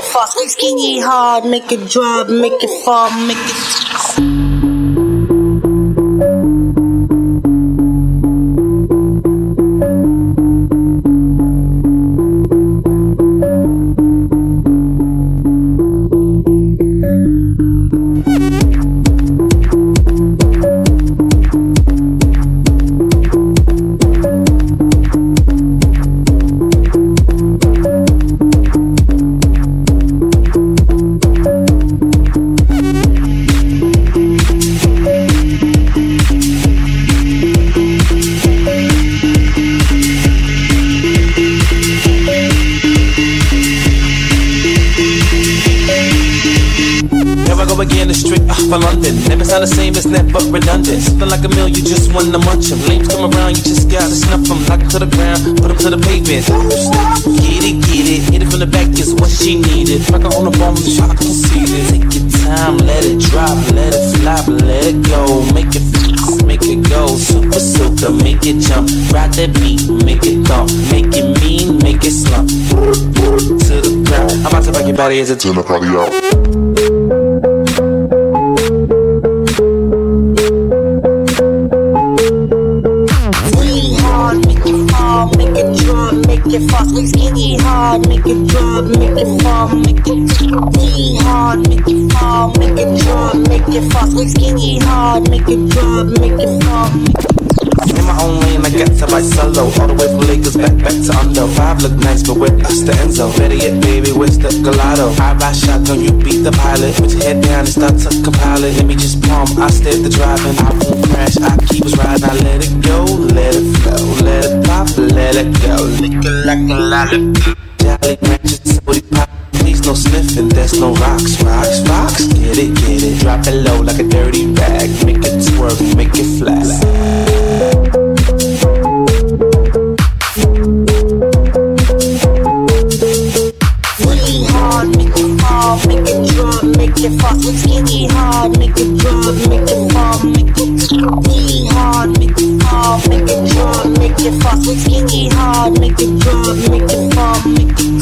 fast. Skinny hard, make it drop, make it fall, make it. For London, never sound the same, it's never redundant. Something like a meal, you just wanna munch 'em. Lames come around, you just gotta snuff 'em. Knock 'em to the ground, put 'em to the pavement. Get it, hit it from the back is what she needed. Rock her on the bone, I can see it. Take your time, let it drop, let it fly, let it go. Make it go, super soaker, make it jump. Ride that beat, make it thump. Make it mean, make it slump. To the ground, I'm about to rock your body as a turn the party out. Make it fast, skinny hard, make it drop, make it fall, make it skinny hard, make it fall, make it drop, make it fast, skinny hard, make it drop, make it fall. In my own lane, I got to ride solo. All the way from Lakers back to under. Five look nice, but where's the Enzo? Better yet, baby, where's the gelato? I ride shotgun, you beat the pilot. Put your head down and start to compile it. Let me just palm, I stay at the driving. I won't crash, I keep us riding. I let it go, let it flow, let it pop, let it go. Lick it like a lollipop. Jolly branches, booty pop. Please no sniffing, there's no rocks. Get it. Drop it low like a dirty rag. Make it swerve, make it flat. Make it drop, make it fast, skinny hard, make it drop, make it fall, make it skinny hard, make it fall, make it drop, make it fast, skinny hard, make it drop, make it fall, make it.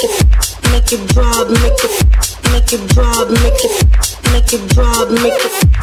Make it drop, make it